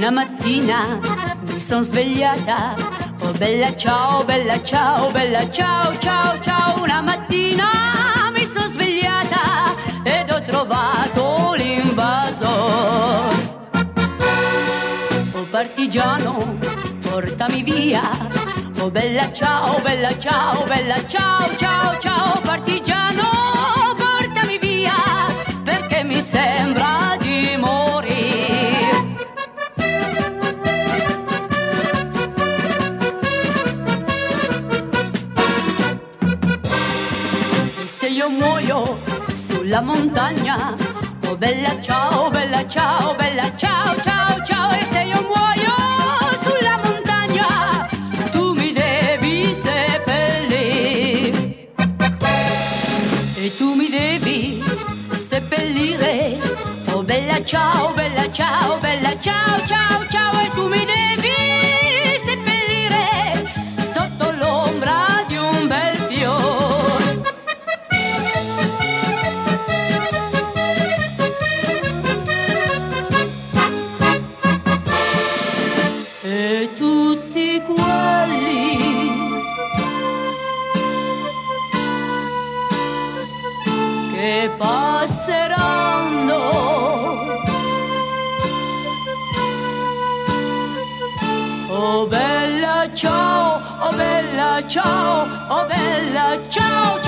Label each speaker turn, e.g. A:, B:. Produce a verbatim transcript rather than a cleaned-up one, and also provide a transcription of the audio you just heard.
A: Una mattina mi son svegliata, oh bella ciao, bella ciao, bella ciao, ciao, ciao. Una mattina mi son svegliata ed ho trovato l'invasor. Oh partigiano, portami via, oh bella ciao, bella ciao, bella ciao, ciao, ciao. Partigiano, portami via, perché mi sembra di morire. E se io muoio sulla montagna, oh bella ciao, bella ciao, bella ciao, ciao, ciao. E se io muoio sulla montagna, tu mi devi seppellire. E tu mi devi seppellire, oh bella ciao, bella ciao, bella ciao, ciao, ciao. E tu mi devi seppellire sotto l'ombra di un bel fiore. E tutti quelli che passeranno, oh bella ciao, oh bella ciao, oh bella ciao.